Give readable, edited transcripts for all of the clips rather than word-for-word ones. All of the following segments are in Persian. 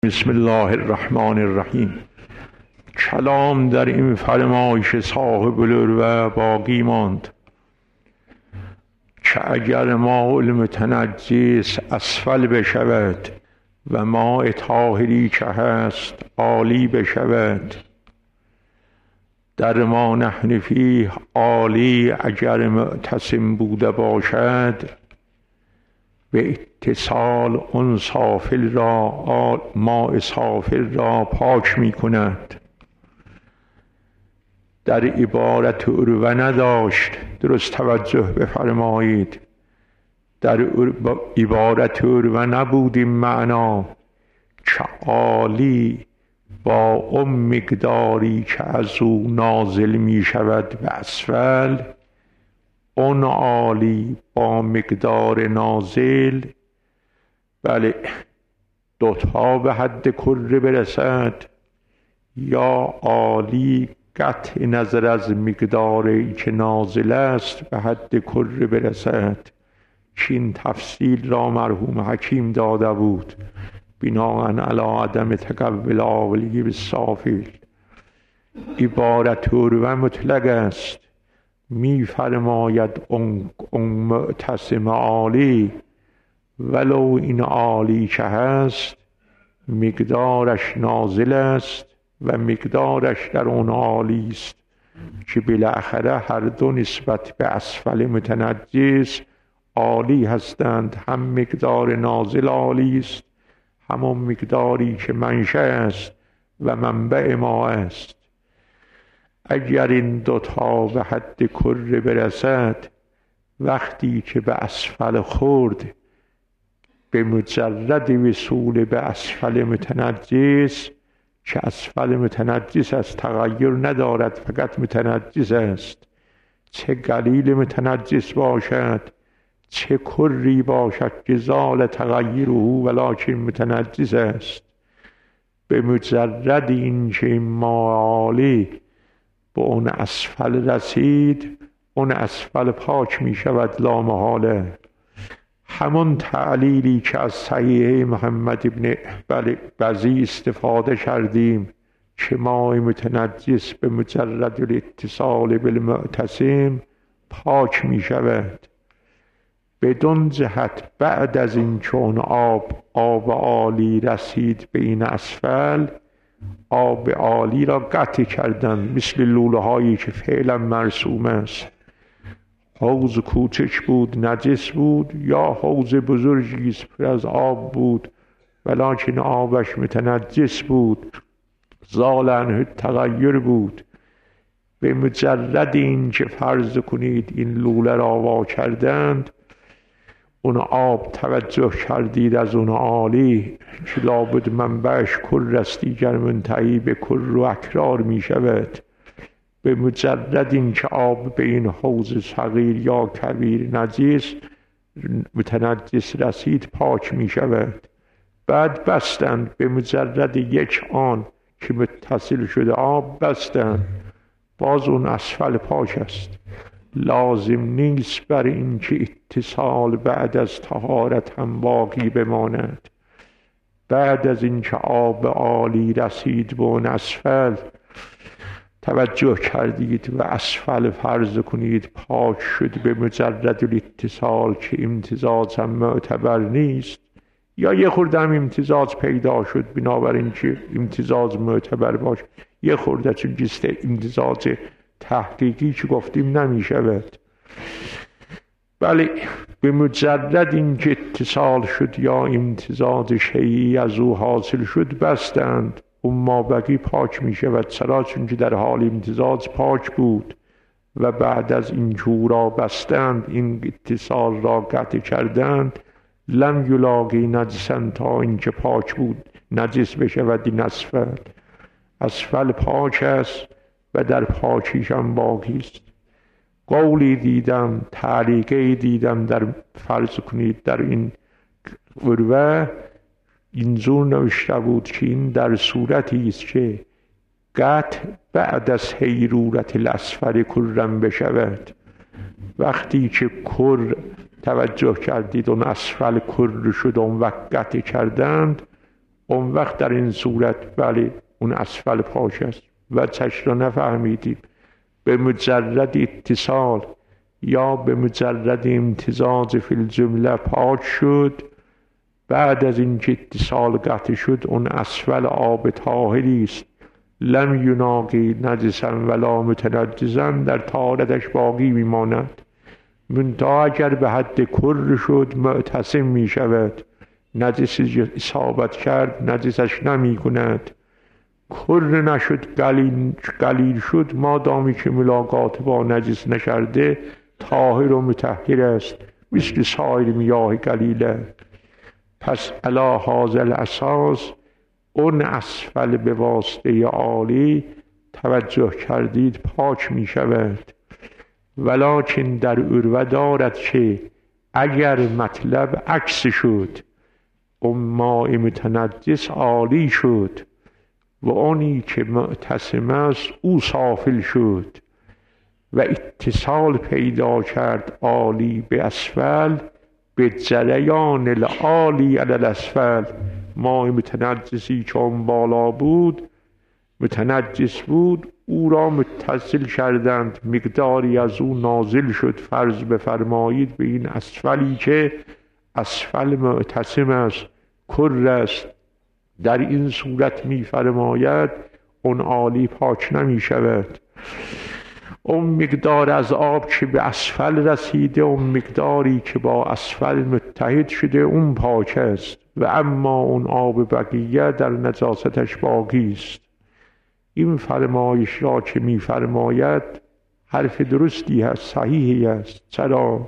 بسم الله الرحمن الرحیم. کلام در این فرمایش صاحب العروة باقی ماند که اگر ماء المتنجس اسفل بشود و ماء طاهری که هست عالی بشود، در ما نحن فیه عالی اگر معتصم بوده باشد، به اتصال اون سافل را ماء سافل را پاک می کند. در عبارت عروة نداشت، درست توجه بفرمایید. در عبارت عروة نبود این معنا که عالی با اون مقداری که از او نازل می شود به اسفل، اون عالی با مقدار نازل، بله، دوتا به حد کره برسد، یا عالی قطع نظر از مقداری که نازل است به حد کره برسد. این تفصیل را مرحوم حکیم داده بود بناء علی عدم تقبل عالی بالسافل. عبارت عروة مطلق است، می فرماید اون معتصم عالی ولو این عالی که هست مقدارش نازل است و مقدارش در اون عالی است که بالاخره هر دو نسبت به اسفل متنجس عالی هستند. هم مقدار نازل عالی است، همون مقداری که منشأ است و منبع ما است. اگر این دوتا به حد کره برسد، وقتی که به اسفل خورد، به مجرد وصول به اسفل متنجس، که اسفل متنجس از تغییر ندارد، فقط متنجس است، چه قلیل متنجس باشد چه کری باشد که زال تغییره ولکن متنجس است، به مجرد این که ما عالی به اون اسفل رسید، اون اسفل پاک می شود لا محاله. همون تعلیلی که از صحیح محمد ابن بزی استفاده کردیم که ماء متنجس به مجرد الاتصال بالمعتصم پاک می شود، بدون جهت بعد از این چون آب عالی رسید به این اسفل، آب عالی را قطع کردن، مثل لوله هایی که فعلا مرسوم است. حوض کوچک بود نجس بود، یا حوض بزرگی است پر از آب بود ولکن آبش متنجس بود، زال عنه تغییر بود. به مجرد این که فرض کنید این لوله را وا کردند، اون آب توجه کردید از اون عالی که لابد منبعش کر است، دیگر منتهی به کر و اکرار می شود. به مجرد این که آب به این حوض صغیر یا کبیر نجس متنجس رسید پاک می شود. بعد بستند، به مجرد یک آن که متصل شده آب بستند، باز اون اسفل پاک است. لازم نیست بر این که اتصال بعد از طهارت هم باقی بماند. بعد از این که آب عالی رسید به اون اسفل، توجه کردید و اسفل فرض کنید پاک شد به مجرد الاتصال که امتزاج هم معتبر نیست، یا یه خورده هم امتزاج پیدا شد بنابراین که امتزاج معتبر باشه، یه خورده چون جست امتزاج تحقیقی که گفتیم نمی شود. بله، به مجرد این که اتصال شد یا امتزاج شیعی از او حاصل شد بستند، اون مابقی پاک می شود. چرا؟ چون که در حال امتزاج پاک بود و بعد از این جو را بستند، این اتصال را قطع کردند، لم یلاقی نجسن تا این که پاک بود نجس بشود. این اسفل پاک است و در پاکیش هم باقی است. قولی دیدم، تعلیقی دیدم در فرض کنید در این عروة، اینجور نوشته بود که این در صورتی است که قطع بعد از حیرورت الاسفل کرم بشود. وقتی که کر توجه کردید اون اسفل کر شد اون وقت قطع کردند، اون وقت در این صورت بله اون اسفل پاک است. و چش را نفهمیدیم به مجرد اتصال یا به مجرد امتزاج فی الجمله پاک شد. بعد از اینکه اتصال قطع شد اون اسفل آب طاهری است، لم یناقی نجسا ولا متنجسا، در طهارتش باقی میماند. منتها اگر به حد کر شد معتصم می شود، نجس اصابت کرد نجسش نمی کند. کر نشد قلیل شد، مادامی که ملاقات با نجس نکرده طاهر و مطهر است، مثل سایر میاه قلیله. پس علی هذا الاساس اون اسفل به واسطه عالی توجه کردید پاک می شود. ولکن در عروه دارد که اگر مطلب عکس شد، اون ماء متنجس عالی شد و اونی که معتصم است او سافل شد و اتصال پیدا کرد عالی به اسفل، به جریان العالی علی الاسفل. ماء متنجسی که اون بالا بود متنجس بود، او را متصل کردند، مقداری از او نازل شد. فرض بفرمایید به این اسفلی که اسفل معتصم است، کر است، در این صورت میفرماید اون عالی پاک نمی شود. اون مقدار از آب که به اسفل رسیده، اون مقداری که با اسفل متحد شده، اون پاک است. و اما اون آب بقیه در نجاستش باقی است. این فرمایش را که میفرماید حرف درستی هست، صحیحی است. چرا؟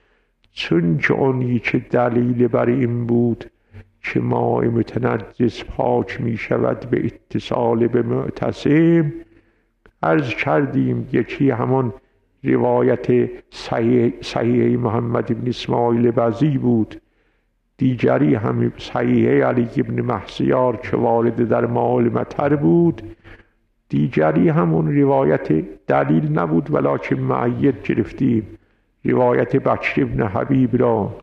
چون که اونی که دلیل بر این بود که ماء متنجس پاک می شود به اتصال به معتصم، عرض کردیم یکی همان روایت صحیح محمد بن اسماعیل بزی بود، دیگری هم صحیح علی بن محسیار که وارد در ماء مطر بود، دیگری همون روایت دلیل نبود ولکن مؤید گرفتیم، روایت بکر بن حبیب را.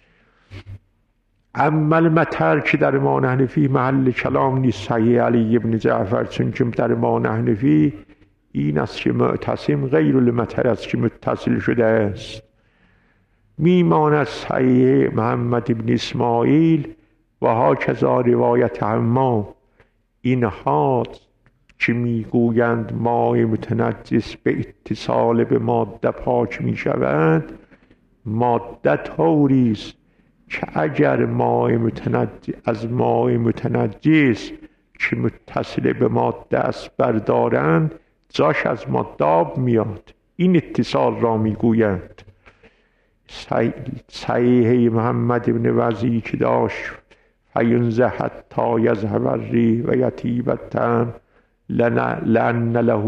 اما المطر که در ما نحنفی محل کلام نیست، صحیح علی بن جعفر، چون که در ما نحنفی این است که معتصم غیر المطر است که متصل شده است. میماند صحیح محمد بن اسماعیل و هاکذا روایت حمام. اینها که میگویند ماء متنجس به اتصال به ماده پاک می شود، ماده طوری است که اگر از ماء متنجس که متصل به ماده است بردارند، جاش از ماده آب میاد. این اتصال را میگویند. صحیح محمد بن وزی که داشت فینزه حتی یذهب الریح و یطیب الطعم لأن له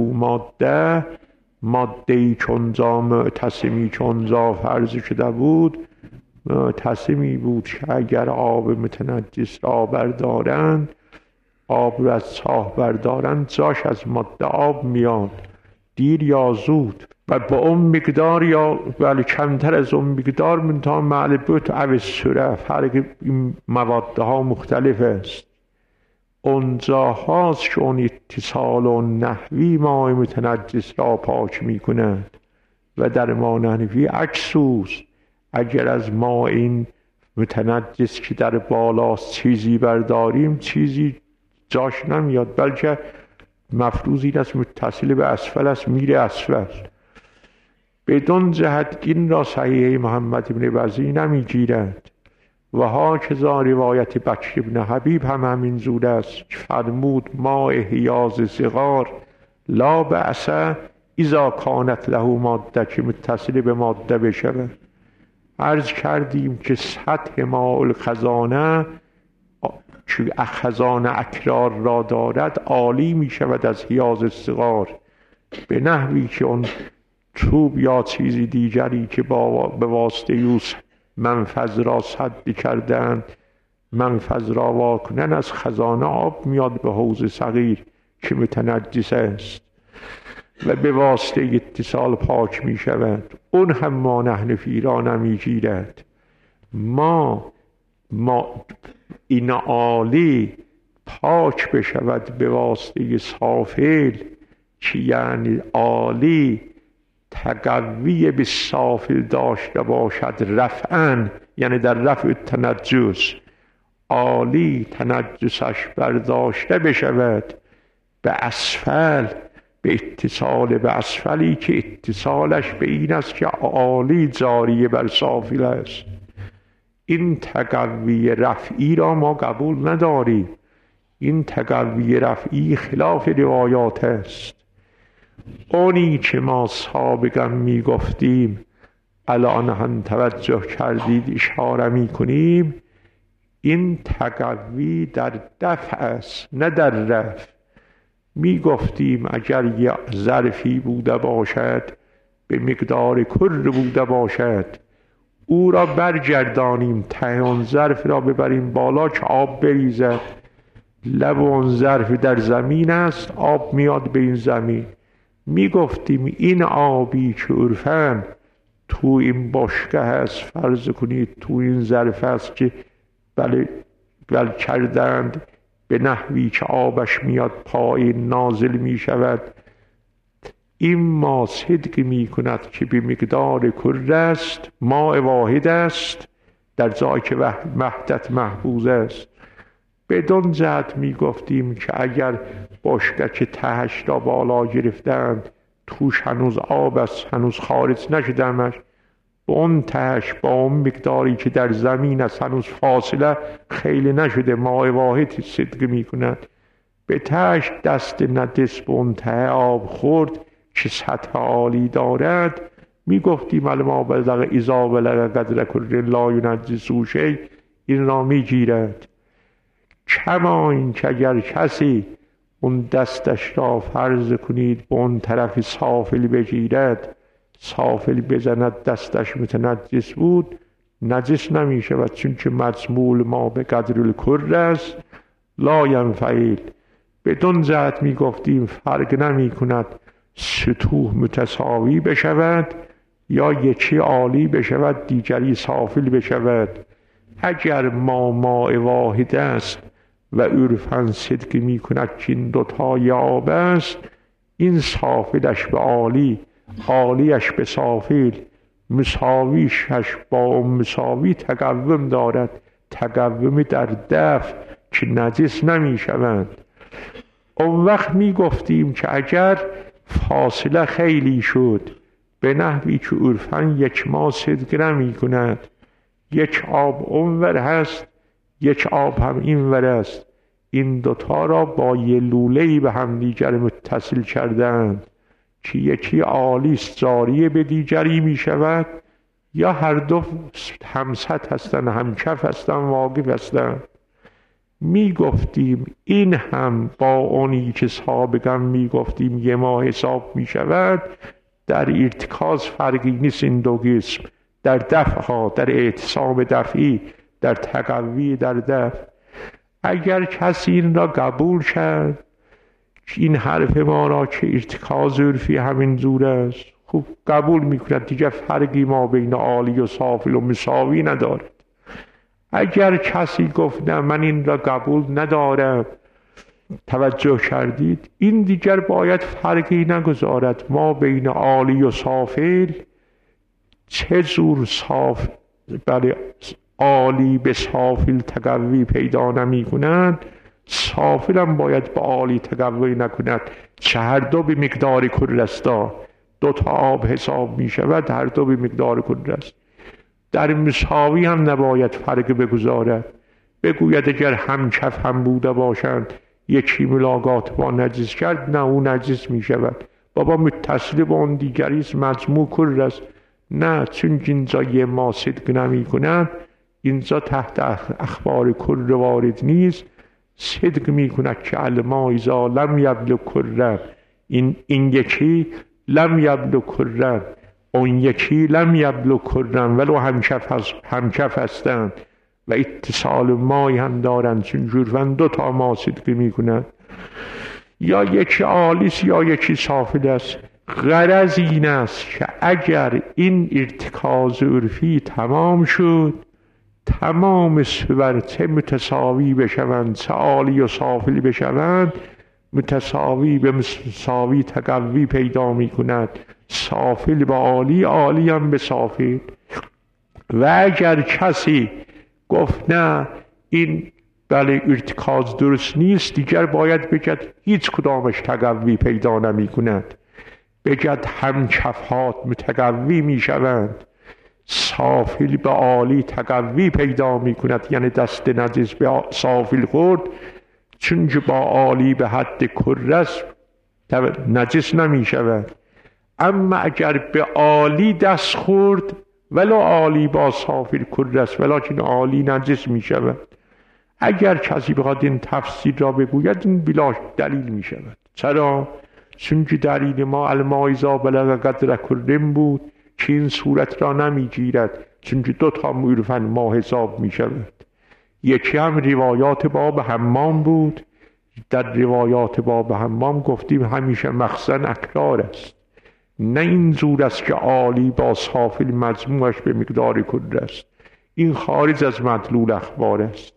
ماده‌ای چونجا معتصمی چونجا فرض شده بود، معتصمی بود که اگر آب متنجس را بردارند، آب را از چاه بردارند، جاش از ماده آب میاد، دیر یا زود، و با اون مقدار یا ولی کمتر از اون مقدار، منتها معلبت او سره، فرق این مواده ها مختلف است. اونجا هاست که اون اتصال و نحوی ماء متنجس را پاک می کند و در ما نحنفی عکسوست. اگر از ما این متنجس که در بالاست چیزی برداریم، چیزی جاش نمیاد، بلکه مفروض این است متصل به اسفل است، میره اسفل. بدون جهت این را صحیح محمد بن وزی نمیگیرد. و هاکذا روایت بکر بن حبیب هم همین زود است که فرمود ماء حیاض صغار لا بأس اذا کانت له ماده، که متصل به ماده بشود. عرض کردیم که سطح ماء الخزانه که خزانه اکرار را دارد عالی می شود از حیاض صغار، به نحوی که اون چوب یا چیزی دیگری که به واسطه یوسف منفذ را سد کردند، منفذ را واکنن، از خزانه آب میاد به حوض صغیر که متنجس است و به واسطه اتصال پاک می شود. اون هم ما نحنفی را نمی گیرد. ما این عالی پاک بشود به واسطه سافل، چی یعنی عالی تقوی به سافل داشته باشد رفعاً، یعنی در رفع تنجس عالی تنجسش برداشته بشود به اسفل، به اتصال به اسفلی که اتصالش به این است که عالی جاریه بر سافل است. این تقوی رفعی را ما قبول نداریم. این تقوی رفعی خلاف روایات است. اونی که ما سابقا می گفتیم الان هم توجه کردید اشاره می کنیم، این تقوی در دفع است نه در رفع. می گفتیم اگر یه ظرفی بوده باشد به مقدار کر بوده باشد، او را برگردانیم، ته اون ظرف را ببریم بالا که آب بریزد. لب اون ظرف در زمین است، آب میاد به این زمین. می گفتیم این آبی که عرفاً تو این بشکه هست، فرض کنید تو این ظرف هست که بل کردند به نحوی که آبش میاد پایین نازل می شود، این ما صدق می کند که به مقدار کر است، ماء واحد است، در جایی که وحدت محفوظ است. بدون جهت می گفتیم که اگر بشکه که تهش را بالا گرفتند توش هنوز آب است، هنوز خارج نشدمش، به اون تهش با اون مقداری که در زمین است هنوز فاصله خیلی نشده، ماء واحد صدق می کند. به تهش دست ندس به اون ته آب خورد که سطح عالی دارد، می گفتیم ما بلغ اذا بلغ قدر کل لا ینجسه شیء، این را می گیرد. کما این که اگر کسی اون دستش را فرض کنید به اون طرف سافل بگیرد، سافل بزند دستش متنجس بود، نجس نمی شود، چون که مجمول ما به قدر الکر است، لا ینفعل. بدون جهت می گفتیم فرق نمی کند سطوح متساوی بشود یا یکی عالی بشود دیگری سافل بشود. اگر ما ماء واحد است و عرفاً صدق می کند که این دوتا آب است، این سافلش به عالی، عالیش به سافل، مساویشش با اون مساوی تقوم دارد، تقوم در دفع که نجس نمی شوند. اون وقت می گفتیم که اگر فاصله خیلی شد به نحوی که عرفاً یک ماه صدق نمی کند، یک آب اونور هست یک آب هم اینور است، این دوتا را با یه لوله‌ای به هم دیگر متصل کردند که یکی عالیست جاریه به دیگری می شود، یا هر دو همسط هستند، همکف هستند، واقف هستند. می گفتیم این هم با اونی که سابقا می گفتیم یه ماه حساب می شود. در ارتکاز فرقی نیست این دو قسم، در دفع ها، در اعتصام دفعی، در تقوی در دفع. اگر کسی این را قبول کرد این حرف ما را که ارتکاز عرفی همین زور است، خوب قبول میکند، دیگه فرقی ما بین عالی و سافل و مساوی ندارد. اگر کسی گفت نه من این را قبول ندارم، توجه کردید، این دیگر باید فرقی نگذارد ما بین عالی و سافل، چه زور بله عالی به سافل تقوی پیدا نمی کنند، سافل هم باید به عالی تقوی نکند، چه هر دو به مقدار کل است، دو تا آب حساب می شود، هر دو به مقدار کل است. در مساوی هم نباید فرق بگذارد، بگوید اگر هم کف هم بوده باشند یکی ملاقات با نجس کرد، نه او نجس می شود، بابا متصل با اون دیگریست، مجموع کل است. نه، چون اینجا یه ما صدق نمی کنند، اینجا تحت اخبار کل وارد نیست، صدق می کند که الماء اذا لم یبلغ کلا، این یکی لم یبلغ کلا، اون یکی لم یبلغ کلا، ولو همکف هستند و اتصال مایی هم دارند، چون جرفن دو تا ما صدق می کنند. یا یکی عالیست یا یکی سافل است. غرض این است که اگر این ارتکاز عرفی تمام شد، تمام صور چه متساوی بشوند چه عالی و سافل بشوند، متساوی به مساوی تقوی پیدا می کند، سافل به عالی، عالی هم به سافل. و اگر کسی گفت نه این بله ارتکاز درست نیست، دیگر باید بگد هیچ کدامش تقوی پیدا نمی کند، بگد هم کفات متقوی می شوند، سافل به عالی تقوی پیدا می کند. یعنی دست نجس به سافل خورد، چون با عالی به حد کرس نجس نمی شود. اما اگر به عالی دست خورد ولو عالی با سافل کرس، ولکن عالی نجس می شود. اگر کسی بخواد این تفسیر را بگوید این بلا دلیل می شود. چرا؟ چون که دلیل ما الماء اذا بلغ قدر کرم بود که این صورت را نمی گیرد، چون که دو تا عرفاً ما حساب می شود. یکی هم روایات باب حمام بود. در روایات باب حمام گفتیم همیشه مخزن اکرار است، نه این زور است که عالی با سافل مجموعش به مقدار کل است. این خارج از مدلول اخبار است.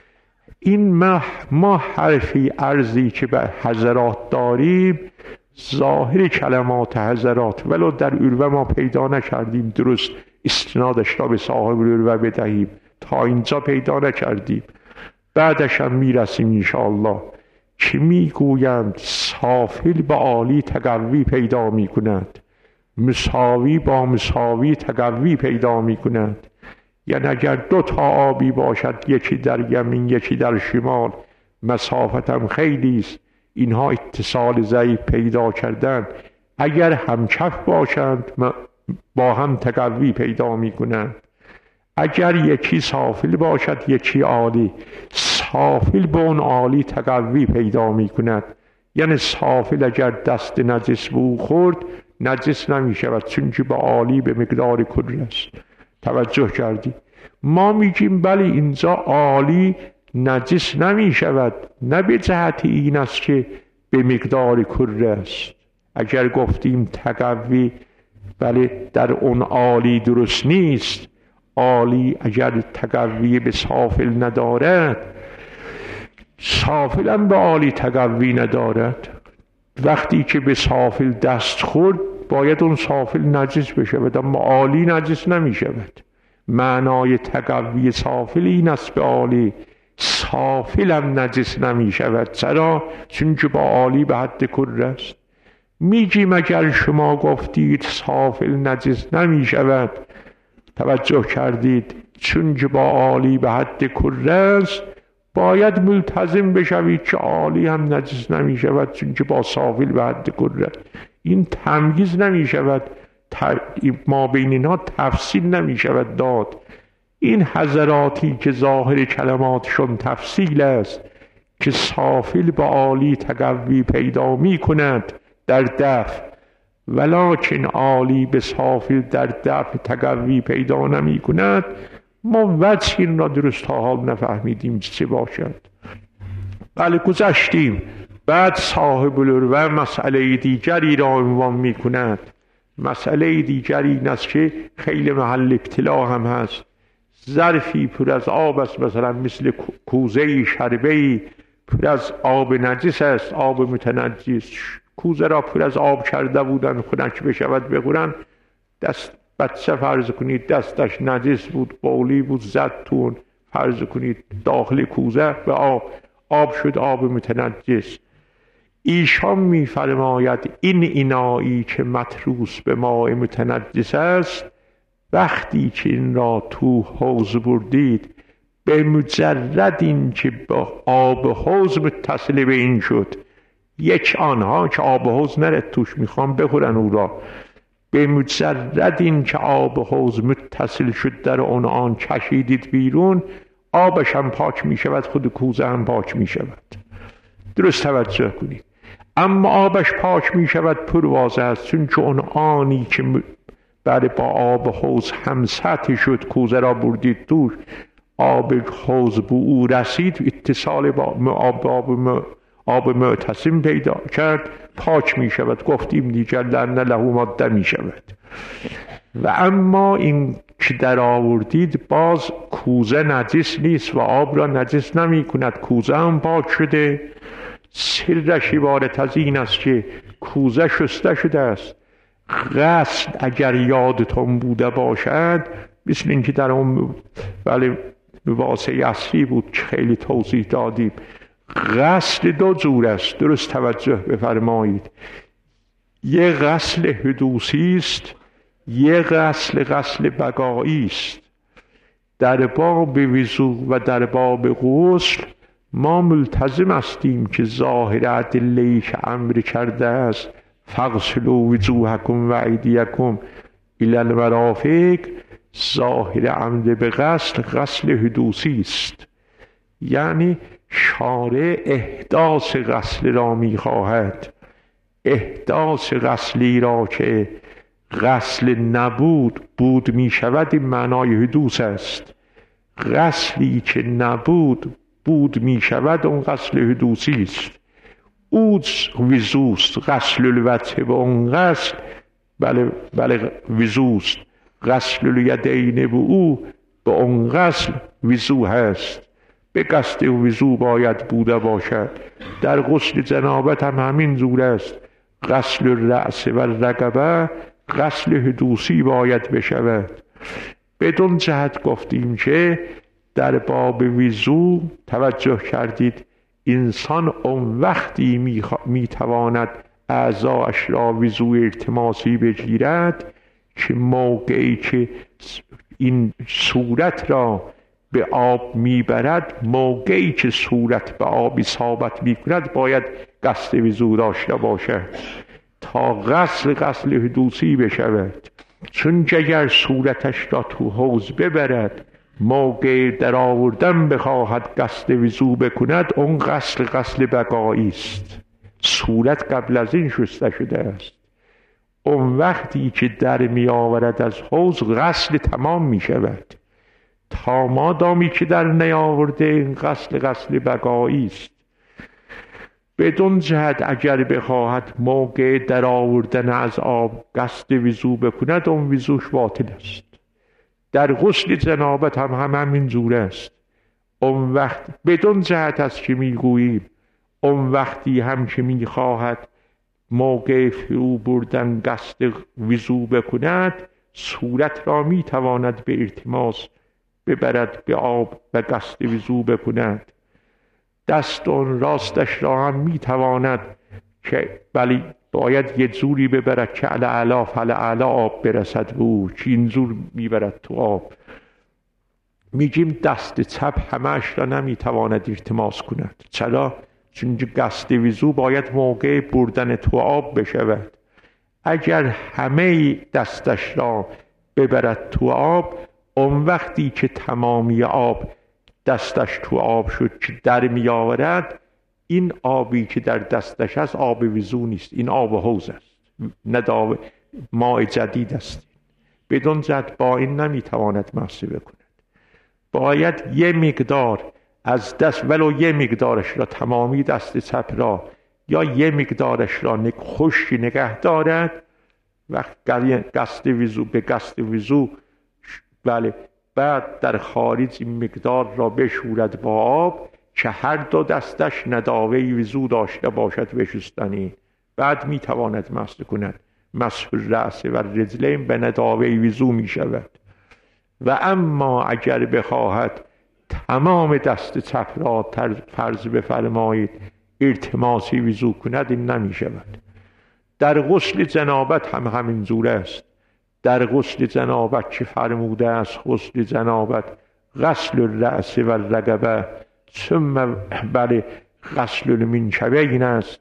این ما حرفی عرضی که به حضرات داریم ظاهر کلمات حضرات ولو در عروه ما پیدا نکردیم درست استنادش را به صاحب عروه بدهیم، تا اینجا پیدا نکردیم. بعدش هم میرسیم انشاءالله که میگویند سافل با عالی تقوی پیدا میکند، مساوی با مساوی تقوی پیدا میکند. یعنی اگر دو تا آبی باشد، یکی در یمین یکی در شمال، مسافت هم خیلی است، اینها اتصال ضعیف پیدا کردن، اگر همکف باشند با هم تقوی پیدا میکنند. اگر یکی سافل باشد یکی عالی، سافل با اون عالی تقوی پیدا میکند. یعنی سافل اگر دست نجس بو خورد نجس نمی شود، چون که با عالی به مقدار کل است. توجه کردی؟ ما میگیم بله اینجا عالی نجس نمی شود، نه به جهت این است که به مقدار کل است. اگر گفتیم تقوی بله در اون عالی درست نیست، عالی اگر تقوی به سافل ندارد، سافل هم به عالی تقوی ندارد. وقتی که به سافل دست خورد باید اون سافل نجس بشود، اما عالی نجس نمی شود. معنای تقوی سافل این است به عالی، سافل هم نجس نمی شود. چرا؟ چون که با عالی به حد کل است. میگیم اگر شما گفتید سافل نجس نمی شود، توجه کردید، چون که با عالی به حد کل است، باید ملتزم بشوید که عالی هم نجس نمی شود چون که با سافل به حد کل است. این تمییز نمی شود، ما بین اینها تفصیل نمی شود داد. این حضراتی که ظاهر کلماتشون تفصیل است که سافل با عالی تقوی پیدا می کند در دفع، ولکن عالی به سافل در دفع تقوی پیدا نمی کند، ما وجه این را درست تا حال نفهمیدیم چه باشد. بله گذشتیم. بعد صاحب العروه مسئله دیگری را عنوان می کند. مسئله دیگری این است که خیلی محل ابتلا هم هست. ظرفی پر از آب است، مثلا مثل کوزه شربه‌ای پر از آب نجس است، آب متنجس. کوزه را پر از آب کرده بودن، خنک بشود بخورن. دست بچه فرض کنید دستش نجس بود، بولی بود زد تون، فرض کنید داخل کوزه به آب شد، آب متنجس. ایشان می‌فرماید این اینایی که متروس به ماء متنجس است، وقتی که این را تو حوض بردید، به مجرد این که با آب حوض متصل به این شد، یک آنها که آب حوض نرد توش میخوام بخورن او را، به مجرد این که آب حوض متصل شد در آن کشیدید بیرون، آبش هم پاک می شود، خود کوزه هم پاک می شود. درست توجه کنید. اما آبش پاک می شود پرواضح است، چون که اون آنی که بعد با آب حوض هم سطح شد، کوزه را بردید توش، آب حوض به او رسید، اتصال با آب معتصم پیدا کرد، پاک می شود. گفتیم دیگر لأن له ماده می شود. و اما این که در آوردید باز کوزه نجس نیست و آب را نجس نمی کند، کوزه هم پاک شده. سرش عبارت از این است که کوزه شسته شده است. غسل اگر یادتون بوده باشد، مثل اینکه در اون واسه اصلی بود که خیلی توضیح دادیم، غسل دو جور است، درست توجه بفرمایید. یه غسل حدوثی است، یه غسل بقایی است. در باب وضو و در باب غسل ما ملتزم هستیم که ظاهر ادله‌ای که امر کرده است فاغسلوا وجوهکم و ایدیکم الی المرافق، ظاهر امر به غسل حدوثی است. یعنی شارع احداث غسل را می‌خواهد، احداث غسلی را که غسل نبود بود می شود، این معنای حدوث است. غسلی که نبود بود می شود، اون غسل حدوثی است. او وضوست، غسل الوجه به اون غسل بله وضوست، غسل الیدین به او به اون غسل وضو هست. به قصد وضو باید بوده باشد. در غسل جنابت هم همین جور است. غسل الرأس و الرقبه غسل حدوثی باید بشود. بدون جهت گفتیم که در باب وضو توجه کردید انسان اون وقتی میتواند اعضاش را وضو التماسی بگیرد که موقعی که این صورت را به آب میبرد، موقعی که صورت به آب اصابت میکند باید قصد وضو داشته باشد تا غسل حدوثی بشود. چون اگر صورتش را تو حوض ببرد، موقع در آوردن بخواهد قصد وضو بکند، اون غسل بقایی است. صورت قبل از این شسته شده است. اون وقتی که در می آورد از حوض غسل تمام می شود. تا مادامی که در نیاورده این غسل بقایی است. بدون جهت اگر بخواهد موقع در آوردن از آب قصد وضو بکند، اون وضوش باطل است. در غسل جنابت هم همین جور است. اون وقت بدون جهت است که میگوییم، اون وقتی هم که میخواهد موقع فرو بردن قصد وضو بکند، صورت را میتواند به التماس ببرد به آب و قصد وضو بکند. دست اون راستش را هم میتواند که ولی باید یه جوری ببرد که علا فلعلا آب برسد به او، که این زور میبرد تو آب. میگیم دست چپ همش را نمیتواند التماس کند. چرا؟ چون قصد وضو باید موقع بردن تو آب بشود. اگر همه دستش را ببرد تو آب، اون وقتی که تمامی آب دستش تو آب شد که در می آورد، این آبی که در دستش هست آب وضو نیست، این آب حوض است، نه ماء جدید است. بدون جد با این نمی تواند مصرف بکند. باید یه مقدار از دست، ولو یه مقدارش را، تمامی دست چپ را یا یه مقدارش را خشک نگه دارد. وقت قصد وضو به قصد وضو بعد در خارج این مقدار را بشورد با آب که هر دو دستش نداوه وضو داشته باشد بشستنی. بعد میتواند مسح کند. مسح الرأس و الرجلین به نداوه وضو میشود. و اما اگر بخواهد تمام دست چپ را فرض بفرمایید التماسی وضو کند، این نمیشود. در غسل جنابت هم همین جور است. در غسل جنابت که فرموده است غسل جنابت غسل الرأس و الرقبه ثم غسل المنکبین است.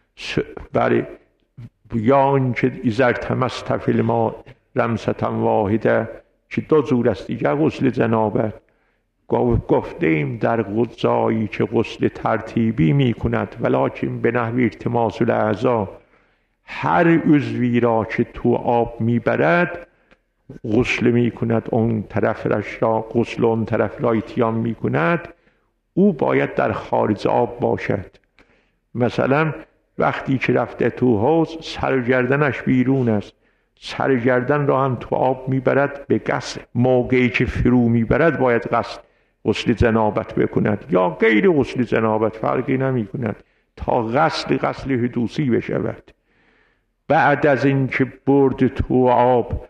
یا آنکه اذا التمست فی الماء رمسة واحده، که دو جور است دیگر غسل جنابت. گفته ایم در غزایی که غسل ترتیبی می کند ولکن به نحو التماس الاعضاء، هر عضوی را که تو آب میبرد غسل میکند، اون طرفش را غسل اون طرف را اتیان میکند، او باید در خارج آب باشد. مثلا وقتی که رفته تو حوض سر و گردنش بیرون است، سر گردن را هم تو آب میبرد به غسل. موقعی که فرو میبرد باید غسل جنابت بکند یا غیر غسل جنابت، فرقی نمی کند، تا غسل حدوثی بشود. بعد از اینکه برد تو آب،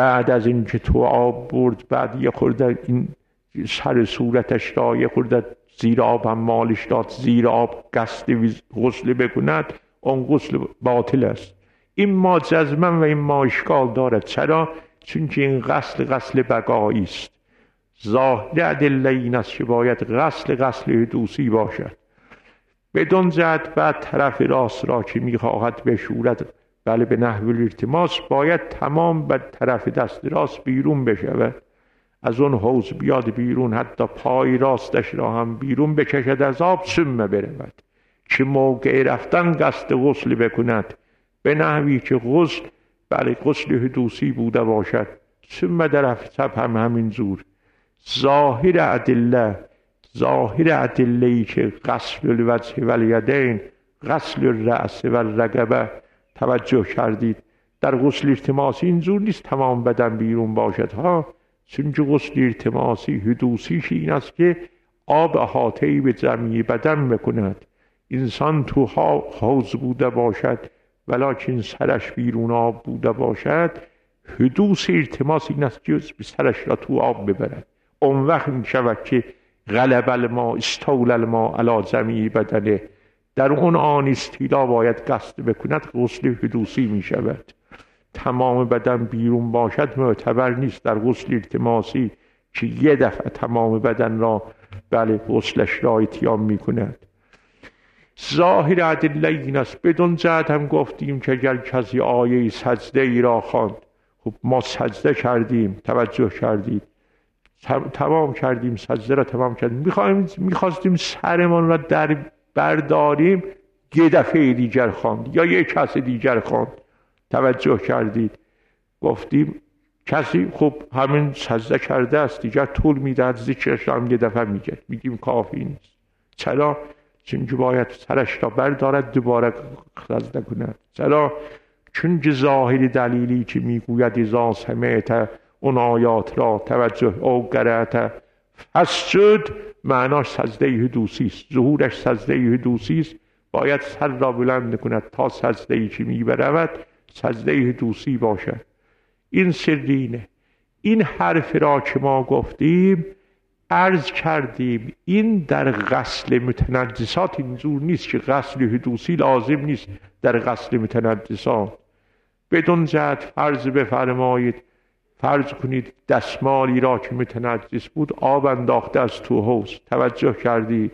بعد یه خورده این سر صورتش را یه خورده زیر آب هم مالش داد، زیر آب غسل بکند، اون غسل باطل است. این ما جزمن و این ما اشکال دارد. چرا؟ چون که این غسل بقایی است. ظاهر ادله این است که باید غسل حدوثی باشد. بدون جهت بعد طرف راست را که میخواهد بشورد، بله به نحو الالتماس، باید تمام به طرف دست راست بیرون بشود، از اون حوض بیاد بیرون، حتی پای راستش را هم بیرون بکشد از آب، ثم برود که موقع رفتن قصد غسل بکند به نحوی که غسل حدوثی بوده باشد. ثم در چپ هم همین زور. ظاهر ادله‌ای که غسل الوجه و الیدین، غسل الرأس و الرقبه، توجه کردید در غسل التماسی اینجور نیست تمام بدن بیرون باشد ها، چون که غسل التماسی حدوثیش این است که آب احاطه‌ای به جمعی بدن بکند. انسان تو حوض بوده باشد ولکن سرش بیرون آب بوده باشد، حدوث التماس این است که سرش را تو آب ببرد. اون وقت می شود که غلب الماء استول الماء علی جمیع بدنه، در اون آن استیلا باید قصد بکند، غسل حدوثی می شود. تمام بدن بیرون باشد معتبر نیست در غسل التماسی که یه دفعه تمام بدن را غسلش را اتیام می کند. ظاهر ادله این است. بدون جهت هم گفتیم که اگر کسی آیه سجده ای را خواند، خب ما سجده کردیم، توجه کردید، تمام کردیم، سجده را تمام کردیم، میخواستیم سرمان را در برداریم، یه دفعه دیگر خواند یا یک کس دیگر خواند، توجه کردید، گفتیم کسی خب همین سجده کرده است دیگر طول میدهد، ذکرش را هم یه دفعه میگه، میگیم کافی نیست. چرا؟ چون که باید سرش را بردارد دوباره سجده کند. چرا؟ چون که ظاهر دلیلی که میگوید اذا سمعت اون آیات را توجه او قرأت فسجد، معناش سجده حدوثی است، ظهورش سجده حدوثی است، باید سر را بلند کند تا سجده‌ای که میبرود سجده حدوثی باشد. این سرینه. این حرف را که ما گفتیم عرض کردیم این در غسل متنجسات اینجور نیست که غسل حدوثی لازم نیست در غسل متنجسات. بدون جهت فرض بفرمایید، فرض کنید دستمالی را که متنجس بود آب انداخته از تو حوض، توجه کردید،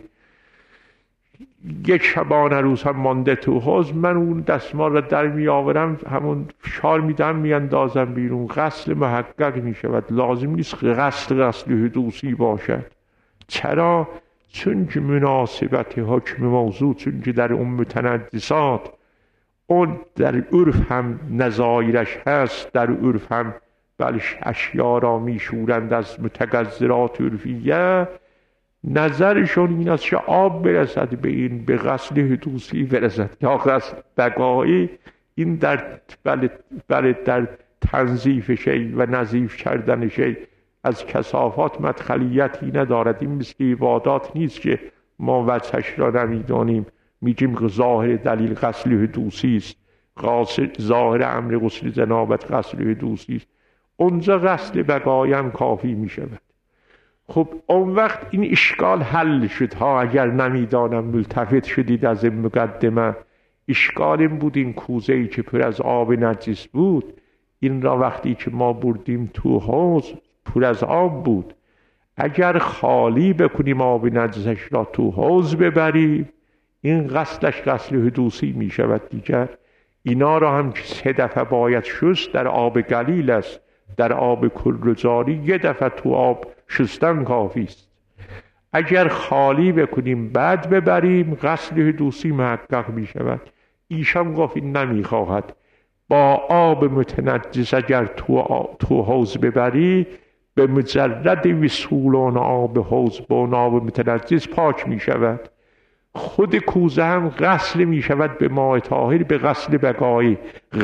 یک شبانه روز هم مانده تو حوض، من اون دستمال را در می آورم، همون فشار میدم میاندازم بیرون، غسل محقق می شود، لازم نیست غسل حدوثی باشد. چرا؟ چون که مناسبت حکم موضوع، چون که در اون متنجسات اون در عرف هم نظایرش هست، در عرف هم اشیا را می شورند از متقذرات عرفیه، نظرشون این است که آب برسد به این، به غسل حدوثی برسد یا غسل بقایی. این در تنظیف شی و نظیف کردن شی از کثافات مدخلیتی ندارد. این مثل عبادات نیست که ما وجهش را نمیدانیم میگیم ظاهر دلیل غسل حدوثی است، ظاهر امر غسل جنابت غسل حدوثی است، اونجا غسل بقایی هم کافی می شود. خب اون وقت این اشکال حل شد ها. اگر نمیدانم ملتفت شدید از این مقدمه، اشکال این بود این کوزه‌ای که پر از آب نجس بود، این را وقتی که ما بردیم تو حوض پر از آب بود، اگر خالی بکنیم آب نجسش را تو حوض ببریم، این غسلش غسل حدوثی می شود دیگر. اینا را هم که 3 دفعه باید شست، در آب قلیل است، در آب کل جاری 1 دفعه تو آب شستن کافی است. اگر خالی بکنیم بعد ببریم غسل حدوثی محقق می شود. ایشان گفت این نمی خواهد، با آب متنجس اگر تو حوض ببری به مجرد وصول آب حوض با آب متنجس پاک می شود. خود کوزه هم غسل می شود به ماء طاهر به غسل بقایی.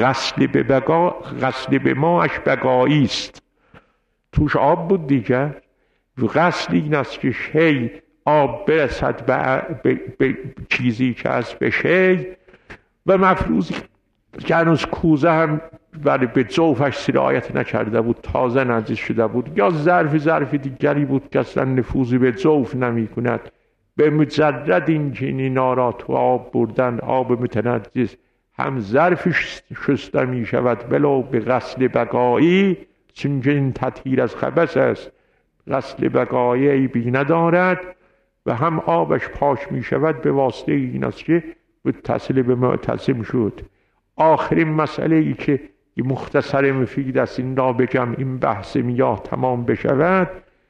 غسل به ماش بقایی است، توش آب بود دیگر. غسل این است که شی آب برسد به چیزی که از به شی و مفروضی که هنوز کوزه هم ولی به ذوفش سرایت نکرده بود، تازه نجس شده بود، یا ظرف دیگری بود که اصلا نفوذی به ذوف نمی کند، به مجرد این جنینا را تو آب بردن، آب متنجس، هم ظرفش شسته می شود ولو به غسل بقایی، چون این تطهیر از خبث است، غسل بقایی عیبی ندارد و هم آبش پاک می شود به واسطه این است که متصل به معتصم شد. آخرین مسئله ای که مختصر مفید است این را بگم، این بحث میاه تمام بشود،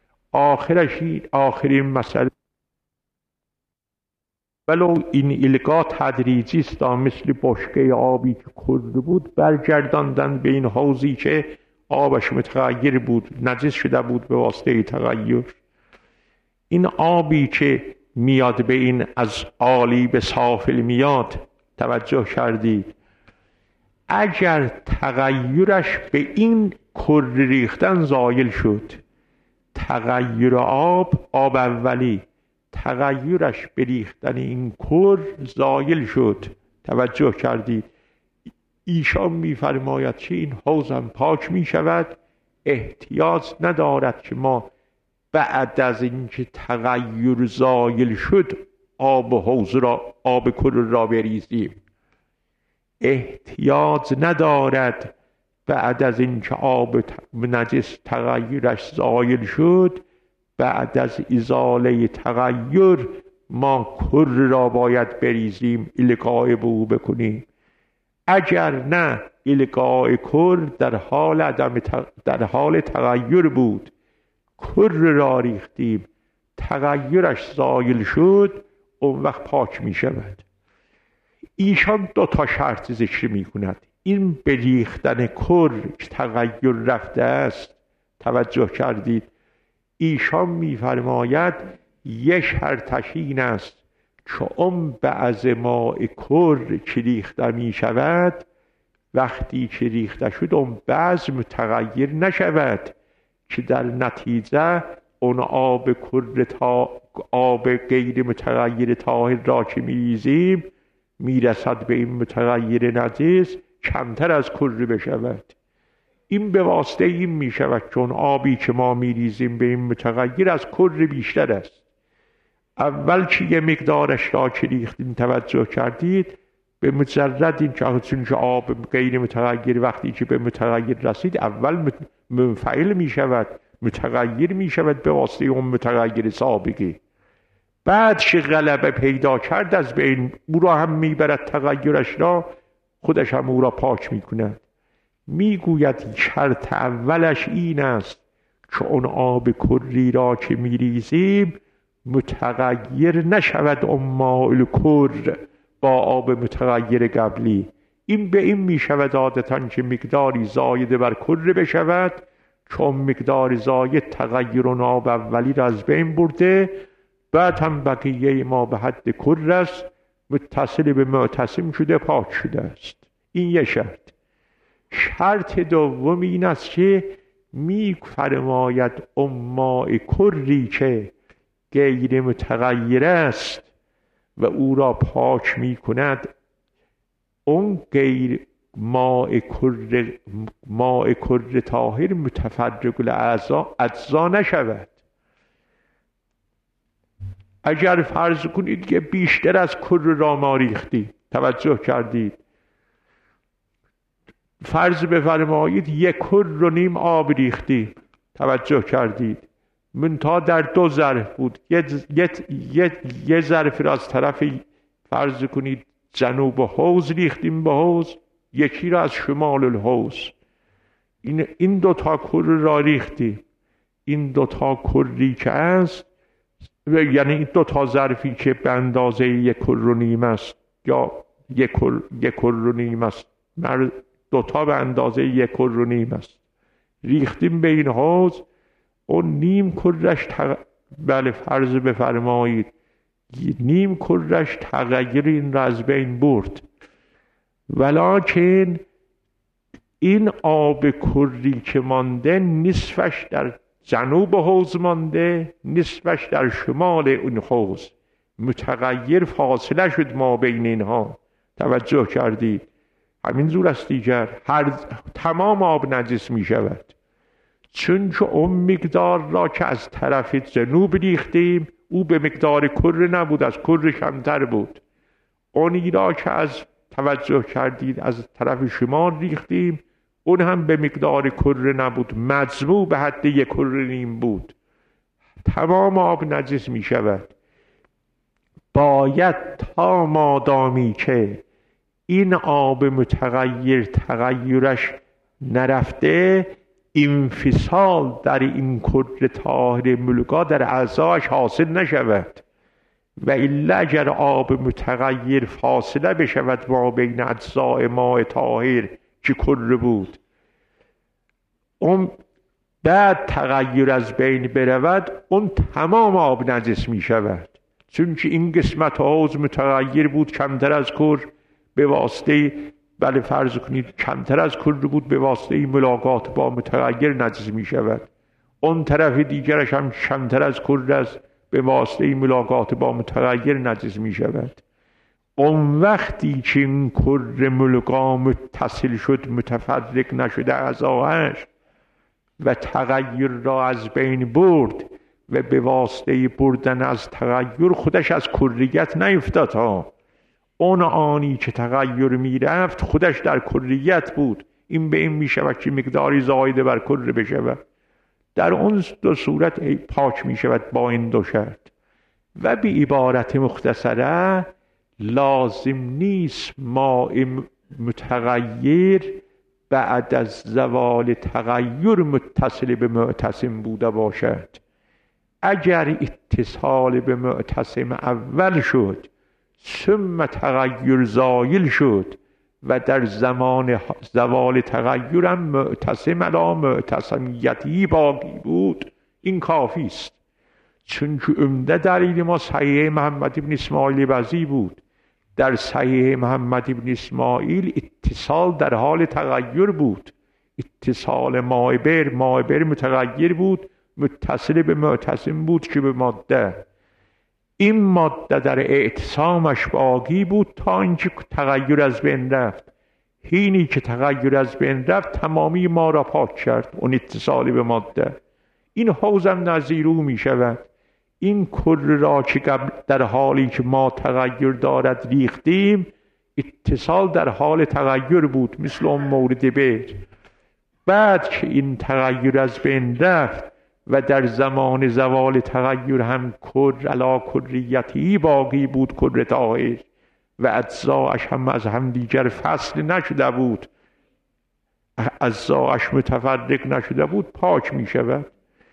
آخرین مسئله ولو این الگا تدریجی است، مثل بشکه آبی که کرده بود برگرداندن به این حوضی که آبش متغیر بود، نجس شده بود به واسطه تغییر. این آبی که میاد به این از عالی به سافل میاد، توجه کردید، اگر تغییرش به این کر ریختن زایل شد، تغییر آب اولی، تغییرش به ریختن این کر زایل شد، توجه کردید، ایشان میفرماید که این حوض هم پاک می شود، احتیاج ندارد که ما بعد از اینکه تغییر زایل شد آب کر را بریزیم، احتیاج ندارد بعد از اینکه آب نجس تغییرش زایل شد، بعد از ازاله تغییر ما کر را باید بریزیم، القاء به او بکنیم. اگر نه القاء کر در حال تغییر بود، کر را ریختیم، تغییرش زایل شد، اون وقت پاک می شود. ایشان 2 شرط ذکر می کند. این به ریختن کر تغییر رفته است، توجه کردید، ایشان می فرماید یک شرطش این است که اون بعض ماء کر که ریخته می شود، وقتی که ریخته شد اون بعض متغیر نشود که در نتیجه اون آب غیر متغیر طاهر را که میریزیم میرسد به این متغیر نجس، کمتر از کر بشود. این به واسطه این میشود چون آبی که ما میریزیم به این متغیر از کر بیشتر است. اول که یه مقدارش را که ریختیم، توجه کردید، به مجرد این که آب غیر متغیر وقتی که به متغیر رسید اول منفعل می شود، متغیر می شود به واسطه اون متغیر سابقه، بعد که غلبه پیدا کرد از بین او را هم می برد، تغییرش را خودش هم او را پاک می کند. می گوید شرط اولش این است که اون آب کری را که می ریزیم متغیر نشود اون ماء کر با آب متغیر قبلی. این به این می شود عادتاً که مقداری زایده بر کر بشود، چون مقدار زاید تغییر اون آب اولی را از بین برده، بعد هم بقیه ما به حد کر است، متصل به معتصم شده، پاک شده است. این یه شرط. شرط دوم این است که می فرماید اون ماء کری که غیر متغیر است و او را پاک می کند، اون غیر ماء کر طاهر متفرق الاجزا نشود. اگر فرض کنید که بیشتر از کر را ما ریختید، توجه کردید، فرض بفرمایید 1.5 کر آب ریختید، توجه کردید، منتها در 2 ظرف بود، یه ظرف را از طرف فرض کنید جنوب حوض ریختیم به حوض، یکی را از شمال الحوض. این 2 کر را ریختیم. این 2 کری که است، یعنی این 2 ظرفی که به اندازه 1.5 کر است یا 1.5 کر است، 2 به اندازه 1.5 کر است، ریختیم به این حوض. اون نیم کرش بله فرض بفرمایید نیم کرش تغییر این را از بین برد. ولکن این آب کری که مانده نصفش در جنوب حوض مانده، نصفش در شمال این حوض، متغیر فاصله شد ما بین اینها. توجه کردید؟ همین زور است دیگر. تمام آب نجس می شود، چون که اون مقدار را که از طرف جنوب ریختیم او به مقدار کر نبود، از کر کمتر بود. اونی را که از توجه کردید از طرف شمال ریختیم اون هم به مقدار کر نبود، مجموع به حد 1.5 کر بود. تمام آب نجس می شود. باید تا مادامی که این آب متغیر تغیرش نرفته، انفصال در این کر طاهر ملغا در اعضاش حاصل نشود. و الا اگر آب متغیر فاصله بشود ما بین اجزاء ماء طاهر که کر بود، اون بعد تغییر از بین برود، اون تمام آب نجس می شود. چون که این قسمت حوض متغیر بود کمتر از کر، به واسطه بله فرض کنید کمتر از کر بود، به واسطه ملاقات با متغیر نجس می شود. اون طرف دیگرش هم کمتر از کر است، به واسطه ملاقات با متغیر نجس می شود. اون وقتی که این کر ملغا متصل شد، متفرق نشده اعضاش و تغییر را از بین برد و به واسطه بردن از تغییر خودش از کریت نیفتاد ها. اون آنی که تغییر می رفت خودش در کریت بود. این به این می شود که مقداری زایده بر کر بشود. در اون دو صورت پاک می شود با این دو شرط. و به عبارت مختصره لازم نیست ماء متغیر بعد از زوال تغییر متصل به معتصم بوده باشد. اگر اتصال به معتصم اول شد ثم تغییر زایل شد و در زمان زوال تغییرم معتصم علی معتصمیتی باقی بود، این کافی است. چون که عمده دلیل ما صحیح محمد بن اسماعیل بزی بود. در صحیح محمد بن اسماعیل اتصال در حال تغییر بود، اتصال ماء بر متغیر بود، متصل به معتصم بود که به ماده. این ماده در اعتصامش باقی بود تا اینکه تغییر از بین رفت. هینی که تغییر از بین رفت تمامی ما را پاک کرد، اون اتصال به ماده. این حوزم نظیر او می شود. این کر را که در حالی که ما تغییر دارد ریختیم، اتصال در حال تغییر بود مثل اون مورد بر. بعد که این تغییر از بین رفت و در زمان زوال تغییر هم کر علی کریتی باقی بود، کر طاهر، و اجزاش هم از هم دیگر فصل نشده بود، اجزاش متفرق نشده بود، پاک می شود.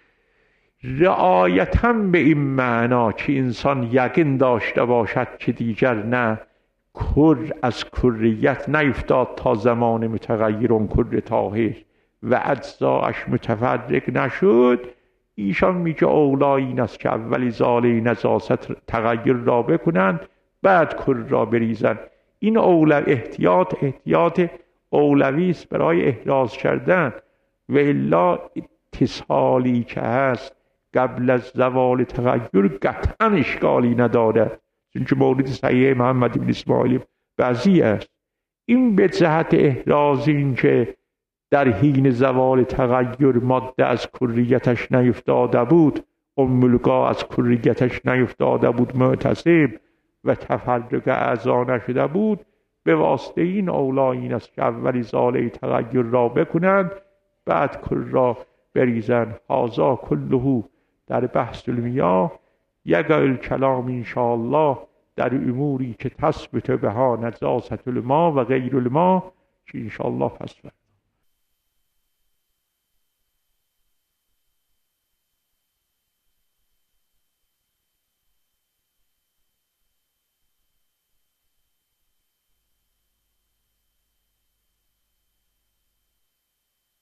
رعایتاً به این معنا که انسان یقین داشته باشد که دیگر نه کر از کریت نیفتاد تا زمان متغیر اون کر طاهر و اجزاش متفرق نشد. ایشان میگه اولا این است که اولی زاله نجاست تغییر را بکنند بعد کر را بریزند. این احتیاط اولوی است برای احراز کردن، و الا اتصالی که هست قبل از زوال تغییر قطعا اشکالی ندارد، چون که مورد صحیح محمد بن اسماعیل بعضی است. این به جهت احراز این که در حین زوال تغییر ماده از کریتش نیفتاده بود، ملغا از کریتش نیفتاده بود معتصم و تفرق اعضا نشده بود، به واسطه این اولا این است که اولی زاله تغییر را بکنند بعد کر را بریزند. هذا کله در بحث المیاه. یقع الکلام انشاءالله در اموری که تثبت بها نجاست الماء و غیر الماء، که انشاءالله پس